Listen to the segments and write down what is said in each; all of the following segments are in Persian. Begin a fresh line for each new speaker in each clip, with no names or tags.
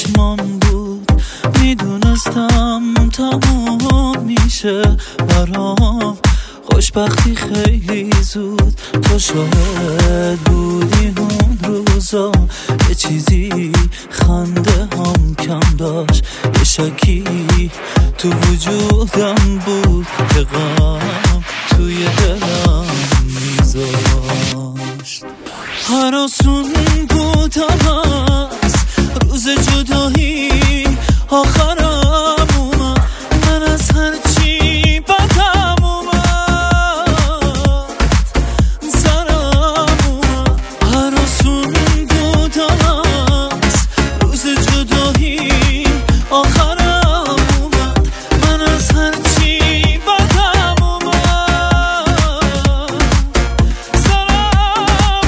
چشمام بود، میدونستم تمام میشه برام خوشبختی خیلی زود. تو شاهد بودی اون روزا، یه چیزی خنده هم کم داشت، یه شکی تو وجودم بود که غم توی دلم میذاشت. هر آسون بود از روز جدایی آخرم اومد، من از هرچی بدم اومد سرم اومد. هر آسون بود از روز جدایی آخرم اومد، من از هرچی بدم اومد سرم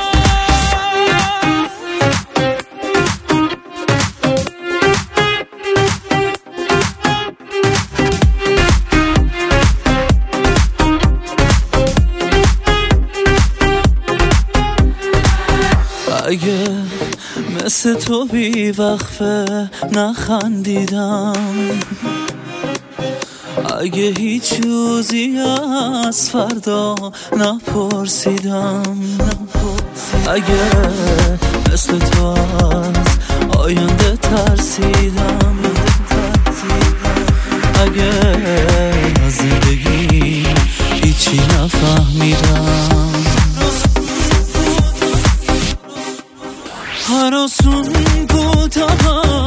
اگه مثل تو بی وقفه نخندیدم، اگه هیچ روزی از فردا نپرسیدم، اگه مثل تو از آینده ترسیدم، اگه از زندگی هیچی نفهمیدم. هر آسون بود